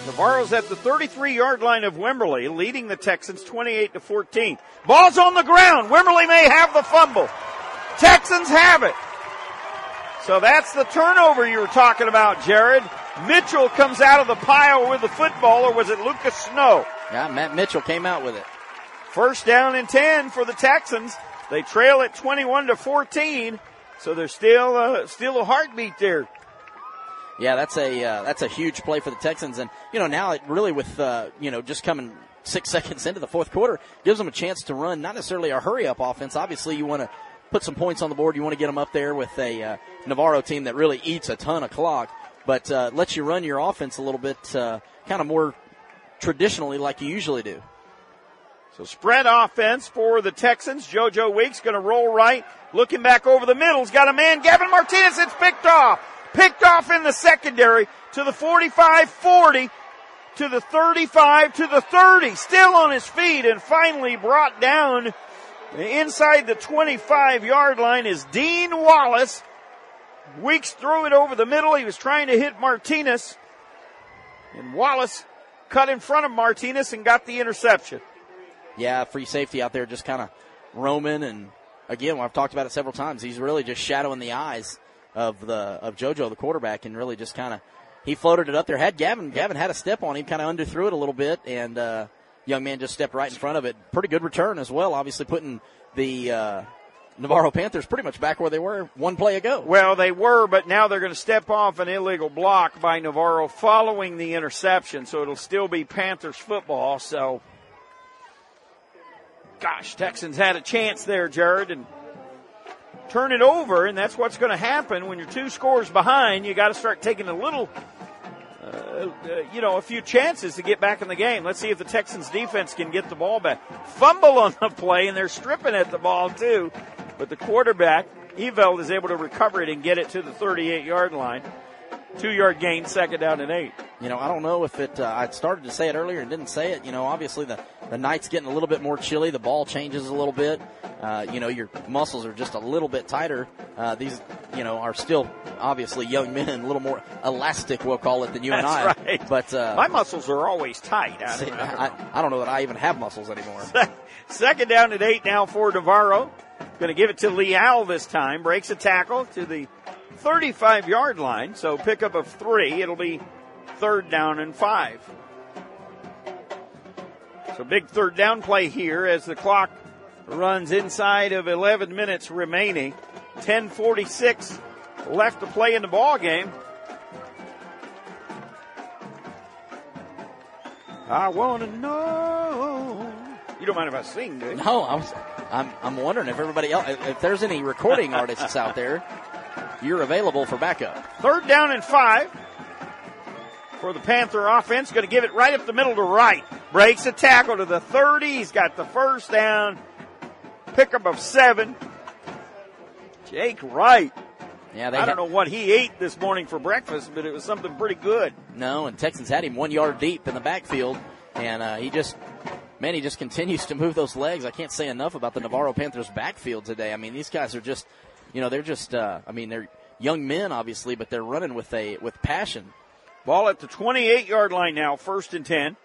Navarro's at the 33-yard line of Wimberley, leading the Texans 28-14. Ball's on the ground. Wimberley may have the fumble. Texans have it. So that's the turnover you were talking about, Jared. Mitchell comes out of the pile with the football, or was it Lucas Snow? Yeah, Matt Mitchell came out with it. First down and 10 for the Texans. They trail at 21-14, so there's still a heartbeat there. Yeah, that's a huge play for the Texans, and now it really with just coming 6 seconds into the fourth quarter gives them a chance to run not necessarily a hurry up offense. Obviously, you want to put some points on the board. You want to get them up there with a Navarro team that really eats a ton of clock, but lets you run your offense a little bit kind of more traditionally like you usually do. So spread offense for the Texans. JoJo Weeks going to roll right. Looking back over the middle. He's got a man, Gavin Martinez. It's picked off. Picked off in the secondary to the 45-40, to the 35, to the 30. Still on his feet and finally brought down inside the 25-yard line is Dean Wallace. Weeks threw it over the middle. He was trying to hit Martinez. And Wallace cut in front of Martinez and got the interception. Yeah, free safety out there just kind of roaming. And, again, I've talked about it several times. He's really just shadowing the eyes of JoJo, the quarterback, and really just kind of he floated it up there. Gavin had a step on him, kind of underthrew it a little bit, and young man just stepped right in front of it. Pretty good return as well, obviously putting the Navarro Panthers pretty much back where they were one play ago. Well, they were, but now they're going to step off an illegal block by Navarro following the interception, so it'll still be Panthers football. So, gosh, Texans had a chance there, Jared, and turn it over, and that's what's going to happen when you're 2 scores behind. You got to start taking a little, a few chances to get back in the game. Let's see if the Texans defense can get the ball back. Fumble on the play, and they're stripping at the ball too. But the quarterback, Eveld, is able to recover it and get it to the 38-yard line. 2-yard gain, second down and 8. I don't know if it, I started to say it earlier and didn't say it. Obviously the night's getting a little bit more chilly. The ball changes a little bit. Your muscles are just a little bit tighter. These, are still obviously young men, a little more elastic, we'll call it, than you and I. That's right. But, my muscles are always tight. I don't know that I even have muscles anymore. Second down and 8 now for Navarro. Going to give it to Leal this time. Breaks a tackle to the 35-yard line, so pickup of 3. It'll be third down and 5. So big third down play here as the clock runs inside of 11 minutes remaining. 10:46 left to play in the ball game. I want to know. You don't mind if I sing, do you? No, I'm wondering if everybody else, if there's any recording artists out there, you're available for backup. Third down and 5 for the Panther offense. Going to give it right up the middle to Wright. Breaks a tackle to the 30. He's got the first down. Pickup of 7. Jake Wright. Yeah, I don't know what he ate this morning for breakfast, but it was something pretty good. No, and Texans had him 1 yard deep in the backfield, and he just continues to move those legs. I can't say enough about the Navarro Panthers backfield today. I mean, these guys are just, they're young men, obviously, but they're running with passion. Ball at the 28-yard line now, 1st and 10.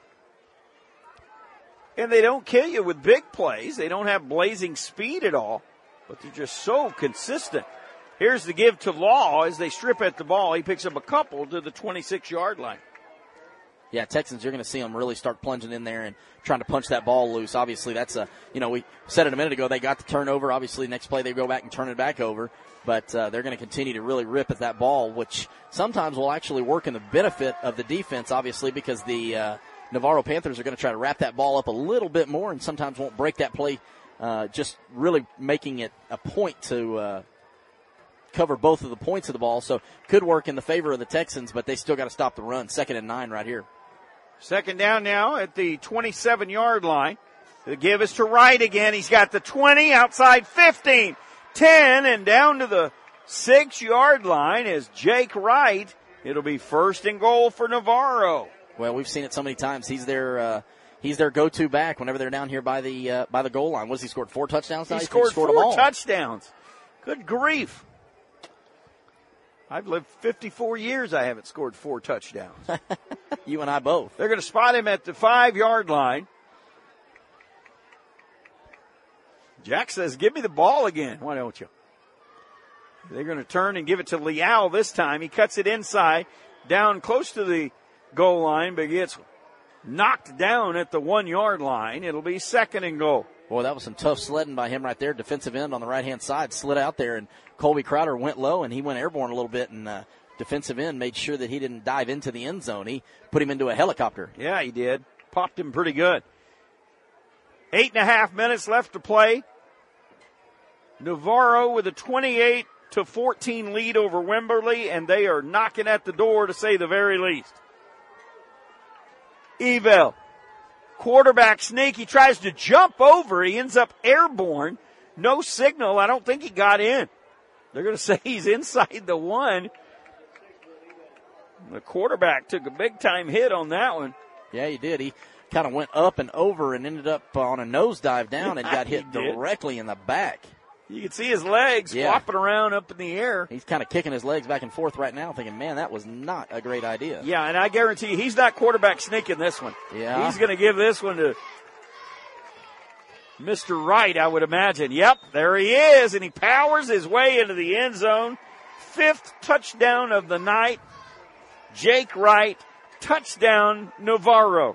And they don't kill you with big plays. They don't have blazing speed at all, but they're just so consistent. Here's the give to Law as they strip at the ball. He picks up a couple to the 26-yard line. Yeah, Texans, you're going to see them really start plunging in there and trying to punch that ball loose. Obviously, that's we said it a minute ago, they got the turnover. Obviously, next play they go back and turn it back over. But they're going to continue to really rip at that ball, which sometimes will actually work in the benefit of the defense, obviously, because the Navarro Panthers are going to try to wrap that ball up a little bit more and sometimes won't break that play, just really making it a point to cover both of the points of the ball. So could work in the favor of the Texans, but they still got to stop the run. 2nd and 9 right here. Second down now at the 27-yard line. The give is to Wright again. He's got the 20, outside 15, 10, and down to the 6-yard line is Jake Wright. It'll be 1st and goal for Navarro. Well, we've seen it so many times. He's their go-to back whenever they're down here by the goal line. What has he scored? 4 touchdowns now? He scored 4 touchdowns. Good grief. I've lived 54 years. I haven't scored 4 touchdowns. You and I both. They're going to spot him at the 5-yard line. Jack says, give me the ball again. Why don't you? They're going to turn and give it to Leal this time. He cuts it inside, down close to the goal line, but gets knocked down at the 1-yard line. It'll be 2nd and goal. Boy, that was some tough sledding by him right there. Defensive end on the right-hand side slid out there, and Colby Crowder went low, and he went airborne a little bit, and defensive end made sure that he didn't dive into the end zone. He put him into a helicopter. Yeah, he did. Popped him pretty good. 8.5 minutes left to play. Navarro with a 28-14 lead over Wimberley, and they are knocking at the door, to say the very least. Evel, quarterback sneak. He tries to jump over. He ends up airborne. No signal. I don't think he got in. They're going to say he's inside the 1. The quarterback took a big-time hit on that one. Yeah, he did. He kind of went up and over and ended up on a nosedive down and got hit directly in the back. You can see his legs flopping around up in the air. He's kind of kicking his legs back and forth right now, thinking, man, that was not a great idea. Yeah, and I guarantee you, he's not quarterback sneaking this one. Yeah. He's going to give this one to Mr. Wright, I would imagine. Yep, there he is, and he powers his way into the end zone. 5th touchdown of the night. Jake Wright, touchdown Navarro.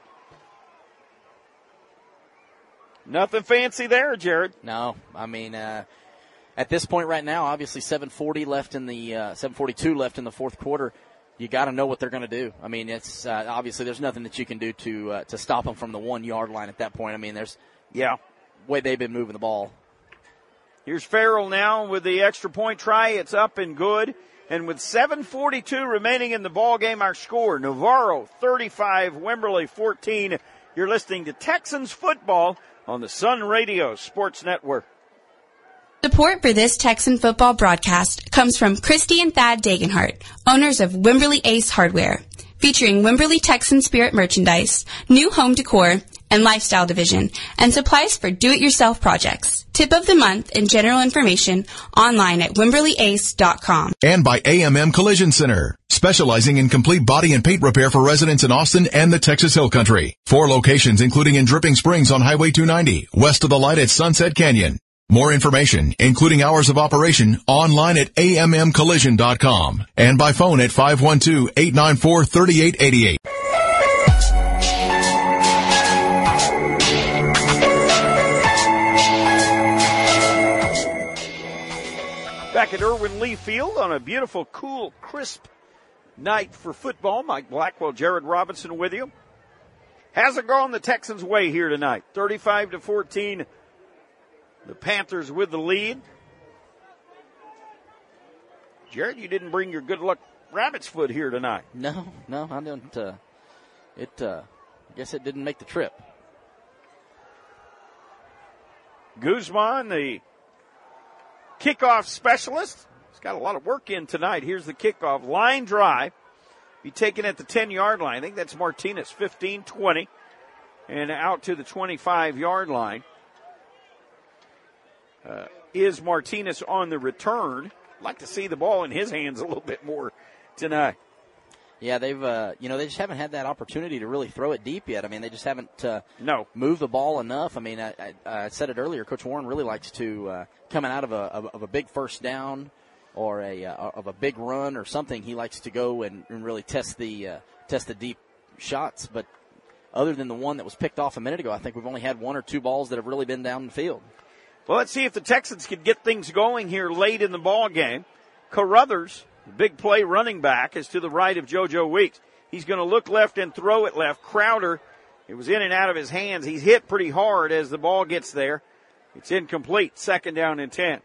Nothing fancy there, Jared. No, I mean, at this point right now, obviously 7:42 left in the fourth quarter. You got to know what they're going to do. I mean, it's obviously there's nothing that you can do to stop them from the 1-yard line at that point. I mean, there's way they've been moving the ball. Here's Farrell now with the extra point try. It's up and good. And with 7:42 remaining in the ball game, our score: Navarro 35, Wimberley 14. You're listening to Texans football on the Sun Radio Sports Network. Support for this Texan football broadcast comes from Christy and Thad Dagenhart, owners of Wimberley Ace Hardware, featuring Wimberley Texan Spirit merchandise, new home decor, and lifestyle division, and supplies for do-it-yourself projects. Tip of the month and general information online at WimberleyAce.com. And by AMM Collision Center, specializing in complete body and paint repair for residents in Austin and the Texas Hill Country. 4 locations, including in Dripping Springs on Highway 290, west of the light at Sunset Canyon. More information, including hours of operation, online at AMMcollision.com and by phone at 512-894-3888. Back at Irwin Lee Field on a beautiful, cool, crisp night for football. Mike Blackwell, Jared Robinson with you. Hasn't gone the Texans' way here tonight. 35-14. The Panthers with the lead. Jared, you didn't bring your good luck rabbit's foot here tonight. No, I didn't. I guess it didn't make the trip. Guzman, the kickoff specialist. He's got a lot of work in tonight. Here's the kickoff. Line drive. Be taken at the 10-yard line. I think that's Martinez, 15-20. And out to the 25-yard line. Is Martinez on the return? I'd like to see the ball in his hands a little bit more tonight. Yeah, they've, they just haven't had that opportunity to really throw it deep yet. I mean, they just haven't moved the ball enough. I mean, I said it earlier. Coach Warren really likes to, coming out of a big first down or of a big run or something, he likes to go and really test the deep shots. But other than the one that was picked off a minute ago, I think we've only had 1 or 2 balls that have really been down the field. Well, let's see if the Texans can get things going here late in the ball game. Carruthers, big play running back, is to the right of JoJo Weeks. He's going to look left and throw it left. Crowder, it was in and out of his hands. He's hit pretty hard as the ball gets there. It's incomplete. 2nd down and 10.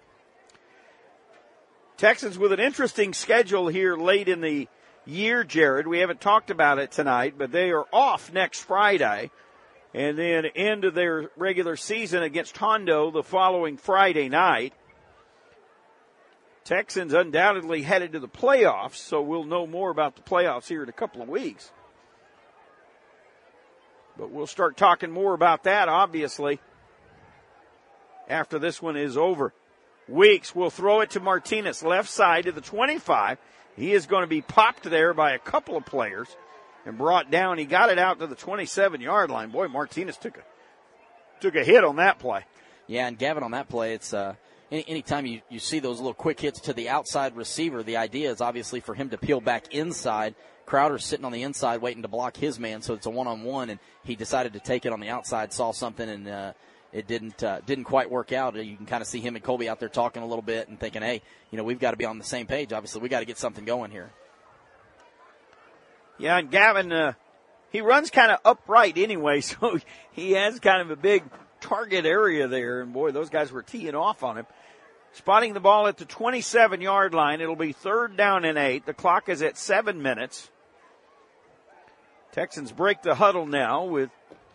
Texans with an interesting schedule here late in the year, Jared. We haven't talked about it tonight, but they are off next Friday. And then end of their regular season against Hondo the following Friday night. Texans undoubtedly headed to the playoffs, so we'll know more about the playoffs here in a couple of weeks. But we'll start talking more about that, obviously, after this one is over. Weeks will throw it to Martinez, left side to the 25. He is going to be popped there by a couple of players and brought down. He got it out to the 27-yard line. Boy, Martinez took a hit on that play. Yeah, and Gavin, on that play, it's anytime you see those little quick hits to the outside receiver, the idea is obviously for him to peel back inside. Crowder's sitting on the inside waiting to block his man, so it's a one-on-one, and he decided to take it on the outside, saw something, and it didn't quite work out. You can kind of see him and Colby out there talking a little bit and thinking, hey, we've got to be on the same page. Obviously, we got to get something going here. Yeah, and Gavin, he runs kind of upright anyway, so he has kind of a big target area there. And, boy, those guys were teeing off on him. Spotting the ball at the 27-yard line. It'll be 3rd down and 8. The clock is at 7 minutes. Texans break the huddle now with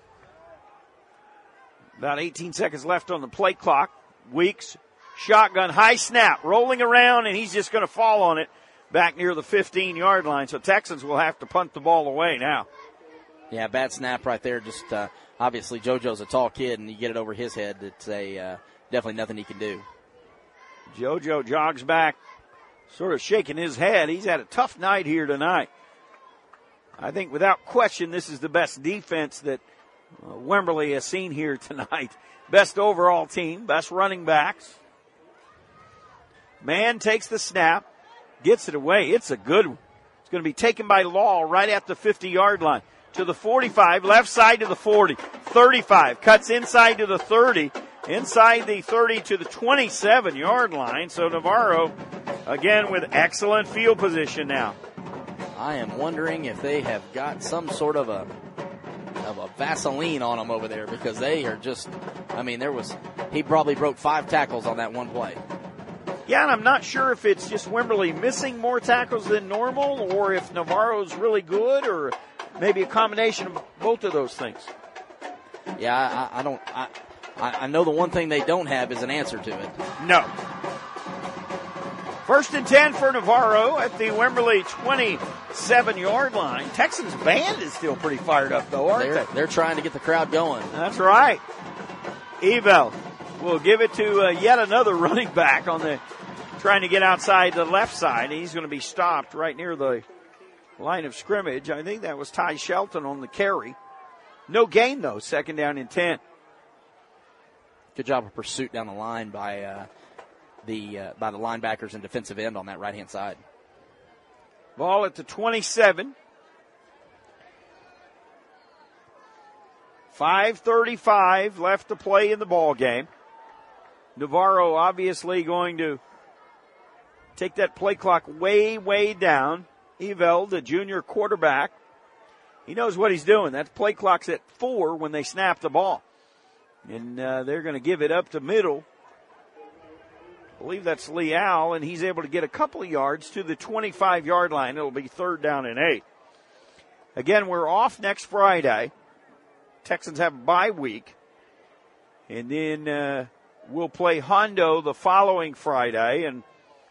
about 18 seconds left on the play clock. Weeks, shotgun, high snap, rolling around, and he's just going to fall on it back near the 15-yard line. So Texans will have to punt the ball away now. Yeah, bad snap right there. Just obviously JoJo's a tall kid, and you get it over his head. It's definitely nothing he can do. JoJo jogs back, sort of shaking his head. He's had a tough night here tonight. I think without question this is the best defense that Wimberley has seen here tonight. Best overall team, best running backs. Man takes the snap, gets it away. It's a good one. It's going to be taken by Law right at the 50-yard line. To the 45, left side to the 40, 35, cuts inside to the 30, inside the 30 to the 27-yard line. So Navarro, again, with excellent field position now. I am wondering if they have got some sort of a Vaseline on them over there, because they are just, he probably broke 5 tackles on that one play. Yeah, and I'm not sure if it's just Wimberley missing more tackles than normal, or if Navarro's really good, or maybe a combination of both of those things. Yeah, I know the one thing they don't have is an answer to it. No. 1st and 10 for Navarro at the Wimberley 27-yard line. Texans band is still pretty fired up, though, aren't they? They're trying to get the crowd going. That's right. Evel will give it to yet another running back trying to get outside the left side. He's going to be stopped right near the line of scrimmage. I think that was Ty Shelton on the carry. No gain, though. 2nd down and 10. Good job of pursuit down the line by the linebackers and defensive end on that right-hand side. Ball at the 27. 5:35 left to play in the ball game. Navarro obviously going to take that play clock way, way down. Evel, the junior quarterback, he knows what he's doing. That play clock's at 4 when they snap the ball. And they're going to give it up to middle. I believe that's Leal, and he's able to get a couple of yards to the 25-yard line. It'll be 3rd down and 8. Again, we're off next Friday. Texans have a bye week. And then we'll play Hondo the following Friday. And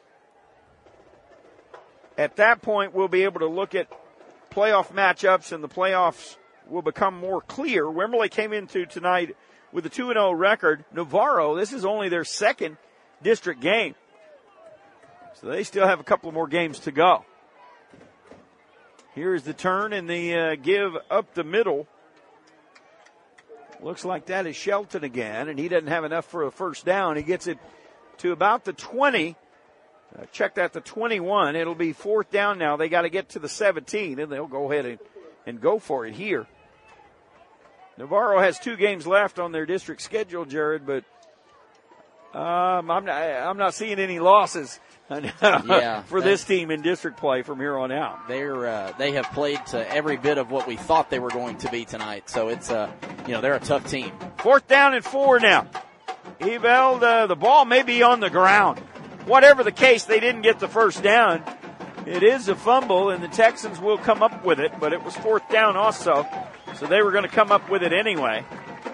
at that point, we'll be able to look at playoff matchups, and the playoffs will become more clear. Wimberley came into tonight with a 2-0 record. Navarro, this is only their 2nd district game. So they still have a couple more games to go. Here's the turn and the give up the middle. Looks like that is Shelton again, and he doesn't have enough for a 1st down. He gets it to about the 20. Check that, the 21. It'll be 4th down now. They got to get to the 17, and they'll go ahead and go for it here. Navarro has 2 games left on their district schedule, Jared, but I'm not seeing any losses for this team in district play from here on out. They have played to every bit of what we thought they were going to be tonight. So it's they're a tough team. 4th down and 4 now. Evel, the ball may be on the ground. Whatever the case, they didn't get the 1st down. It is a fumble, and the Texans will come up with it, but it was 4th down also, so they were going to come up with it anyway.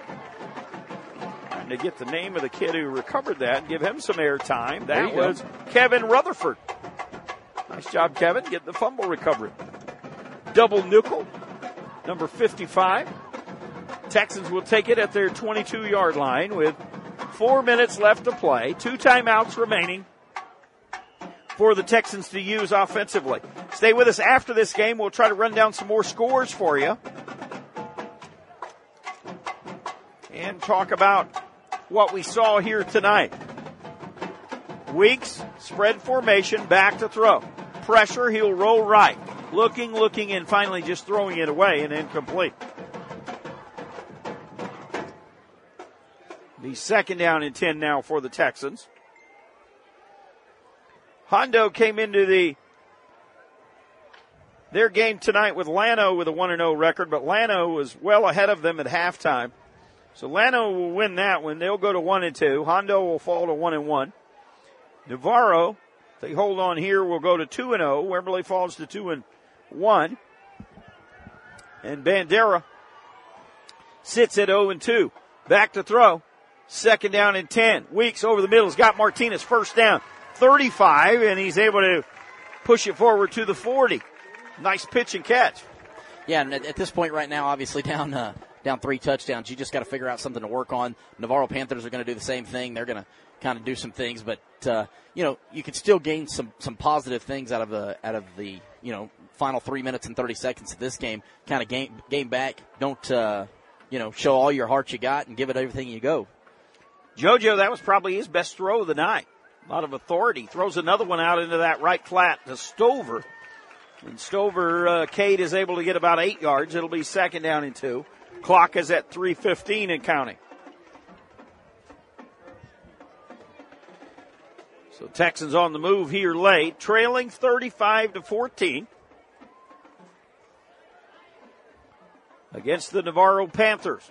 To get the name of the kid who recovered that and give him some air time. That was Kevin Rutherford. Nice job, Kevin, getting the fumble recovery. Double nickel, number 55. Texans will take it at their 22-yard line with 4 minutes left to play. 2 timeouts remaining for the Texans to use offensively. Stay with us after this game. We'll try to run down some more scores for you and talk about what we saw here tonight. Weeks, spread formation, back to throw. Pressure, he'll roll right. Looking, and finally just throwing it away and incomplete. The 2nd down and 10 now for the Texans. Hondo came into their game tonight with Llano with a 1-0 record, but Llano was well ahead of them at halftime. So Llano will win that one. They'll go to 1-2. Hondo will fall to 1-1. Navarro, if they hold on here, will go to 2-0. Wimberley falls to 2-1. And Bandera sits at 0-2. Back to throw. 2nd down and 10. Weeks over the middle has got Martinez. 1st down, 35, and he's able to push it forward to the 40. Nice pitch and catch. Yeah, and at this point right now, obviously down 3 touchdowns, you just got to figure out something to work on. Navarro Panthers are going to do the same thing. They're going to kind of do some things, but you can still gain some positive things out of the final 3 minutes and 30 seconds of this game. Kind of game back. Don't show all your heart you got and give it everything you go. JoJo, that was probably his best throw of the night. A lot of authority. Throws another one out into that right flat to Stover. And Stover, Cade is able to get about 8 yards. It'll be 2nd down and 2. Clock is at 3:15 and counting. So Texans on the move here late, trailing 35-14 against the Navarro Panthers.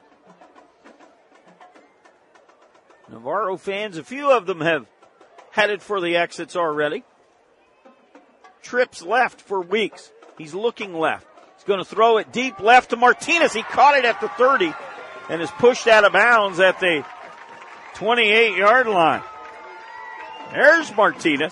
Navarro fans, a few of them have headed for the exits already. Trips left for Weeks. He's looking left. He's going to throw it deep left to Martinez. He caught it at the 30 and is pushed out of bounds at the 28-yard line. There's Martinez.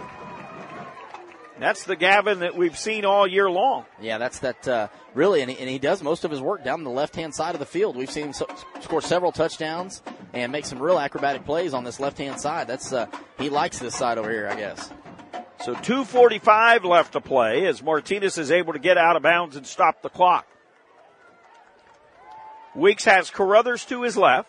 That's the Gavin that we've seen all year long. Yeah, that's that really, and he does most of his work down the left-hand side of the field. We've seen him score several touchdowns and make some real acrobatic plays on this left-hand side. That's he likes this side over here, I guess. So 2:45 left to play as Martinez is able to get out of bounds and stop the clock. Weeks has Carruthers to his left.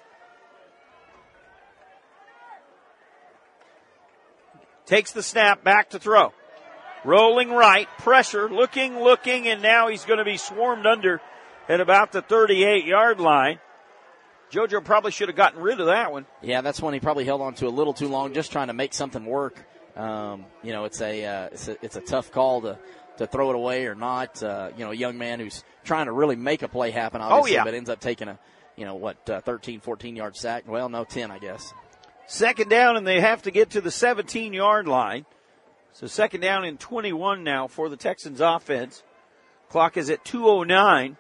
Takes the snap, back to throw. Rolling right, pressure, looking, and now he's going to be swarmed under at about the 38-yard line. JoJo probably should have gotten rid of that one. Yeah, that's one he probably held on to a little too long, just trying to make something work. It's a tough call to throw it away or not. A young man who's trying to really make a play happen, obviously, but ends up taking a 13, 14-yard sack. Well, no, 10, I guess. 2nd down, and they have to get to the 17-yard line. So 2nd down and 21 now for the Texans offense. Clock is at 2:09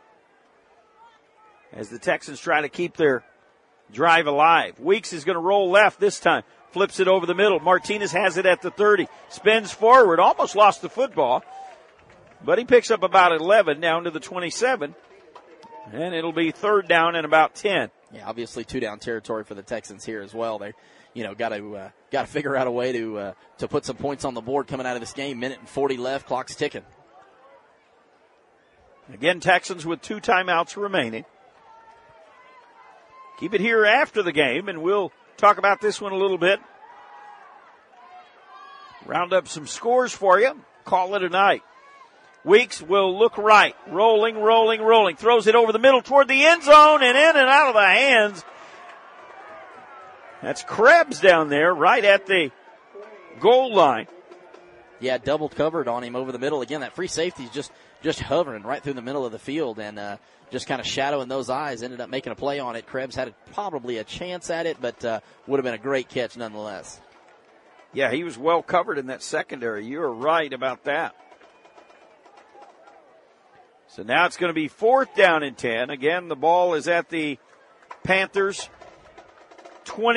as the Texans try to keep their drive alive. Weeks is going to roll left this time. Flips it over the middle. Martinez has it at the 30. Spins forward. Almost lost the football. But he picks up about 11 down to the 27. And it'll be 3rd down and about 10. Yeah, obviously 2-down territory for the Texans here as well. They, got to figure out a way to put some points on the board coming out of this game. 1:40 left. Clock's ticking. Again, Texans with 2 timeouts remaining. Keep it here after the game, and we'll talk about this one a little bit. Round up some scores for you. Call it a night. Weeks will look right. Rolling. Throws it over the middle toward the end zone and in and out of the hands. That's Krebs down there right at the goal line. Yeah, double covered on him over the middle. Again, that free safety is just hovering right through the middle of the field and just kind of shadowing those eyes. Ended up making a play on it. Krebs had probably a chance at it, but would have been a great catch nonetheless. Yeah, he was well covered in that secondary. You're right about that. So now it's going to be 4th down and 10. Again, the ball is at the Panthers'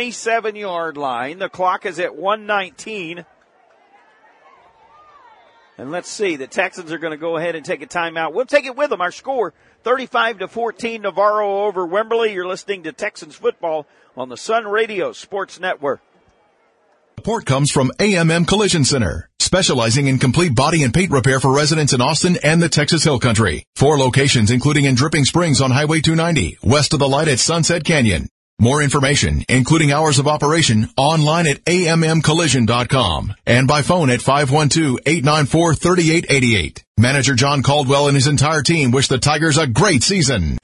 27-yard line. The clock is at 1:19. And let's see, the Texans are going to go ahead and take a timeout. We'll take it with them. Our score, 35-14, Navarro over Wimberley. You're listening to Texans football on the Sun Radio Sports Network. Support comes from AMM Collision Center, specializing in complete body and paint repair for residents in Austin and the Texas Hill Country. 4 locations, including in Dripping Springs on Highway 290, west of the light at Sunset Canyon. More information, including hours of operation, online at ammcollision.com and by phone at 512-894-3888. Manager John Caldwell and his entire team wish the Tigers a great season.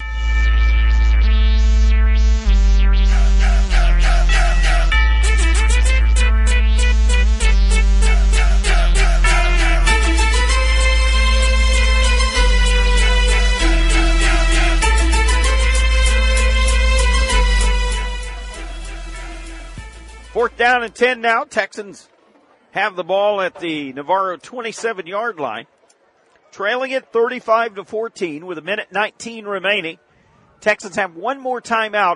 Fourth down and 10 now. Texans have the ball at the Navarro 27-yard line. Trailing it 35-14 with 1:19 remaining. Texans have one more timeout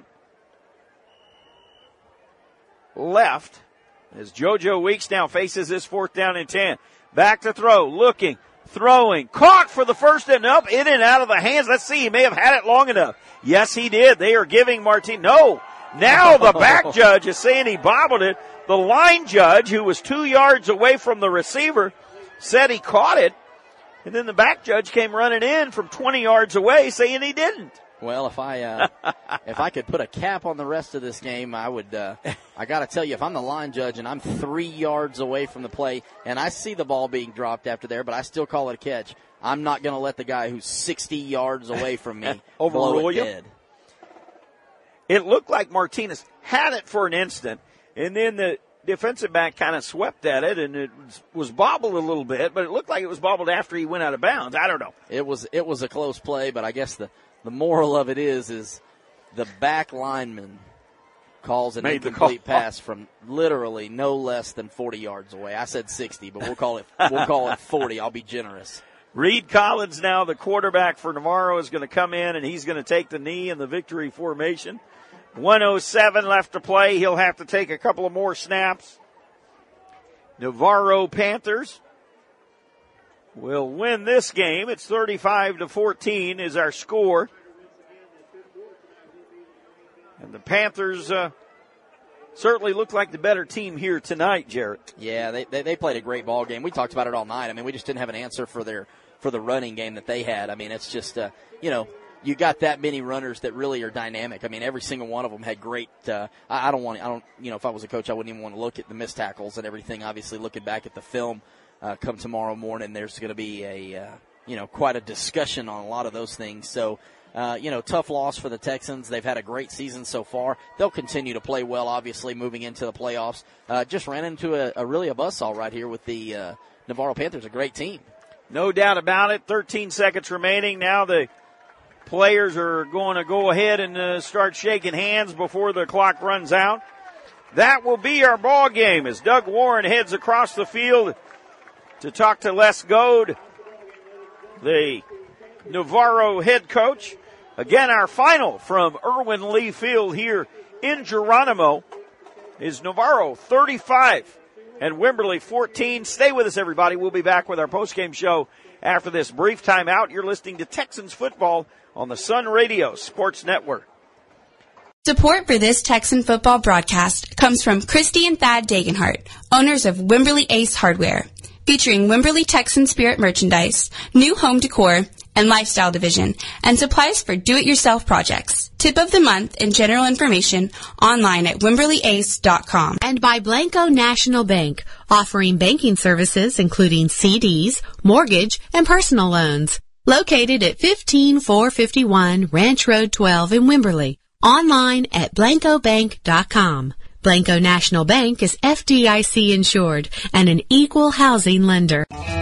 left as JoJo Weeks now faces this fourth down and 10. Back to throw, looking, throwing, caught for the first and up, in and out of the hands. Let's see, he may have had it long enough. Yes, he did. They are giving Martin, no. Now the back judge is saying he bobbled it. The line judge, who was 2 yards away from the receiver, said he caught it. And then the back judge came running in from 20 yards away saying he didn't. Well, if I could put a cap on the rest of this game, I would. I got to tell you, if I'm the line judge and I'm 3 yards away from the play and I see the ball being dropped after there, but I still call it a catch, I'm not going to let the guy who's 60 yards away from me blow it dead. It looked like Martinez had it for an instant, and then the defensive back kind of swept at it, and it was bobbled a little bit, but it looked like it was bobbled after he went out of bounds. I don't know. It was a close play, but I guess the moral of it is the back lineman calls an incomplete pass from literally no less than 40 yards away. I said 60, but we'll call it 40. I'll be generous. Reed Collins now, the quarterback for Navarro, is going to come in, and he's going to take the knee in the victory formation. 1:07 left to play. He'll have to take a couple of more snaps. Navarro Panthers will win this game. It's 35-14 is our score. And the Panthers certainly look like the better team here tonight, Jarrett. Yeah, they played a great ball game. We talked about it all night. I mean, we just didn't have an answer for the running game that they had. I mean, it's just, you got that many runners that really are dynamic. I mean, every single one of them had great, if I was a coach, I wouldn't even want to look at the missed tackles and everything. Obviously, looking back at the film, come tomorrow morning, there's going to be quite a discussion on a lot of those things. So, tough loss for the Texans. They've had a great season so far. They'll continue to play well, obviously, moving into the playoffs. Just ran into a buzzsaw right here with the Navarro Panthers, a great team. No doubt about it. 13 seconds remaining. Now the players are going to go ahead and start shaking hands before the clock runs out. That will be our ball game as Doug Warren heads across the field to talk to Les Goad, the Navarro head coach. Again, our final from Irwin Lee Field here in Geronimo is Navarro 35 and Wimberley 14. Stay with us, everybody. We'll be back with our postgame show after this brief timeout. You're listening to Texans football on the Sun Radio Sports Network. Support for this Texan football broadcast comes from Christy and Thad Dagenhart, owners of Wimberley Ace Hardware, featuring Wimberley Texan Spirit merchandise, new home decor, and lifestyle division, and supplies for do-it-yourself projects. Tip of the month and general information online at WimberleyAce.com. And by Blanco National Bank, offering banking services including CDs, mortgage, and personal loans. Located at 15451 Ranch Road 12 in Wimberley. Online at BlancoBank.com. Blanco National Bank is FDIC insured and an equal housing lender.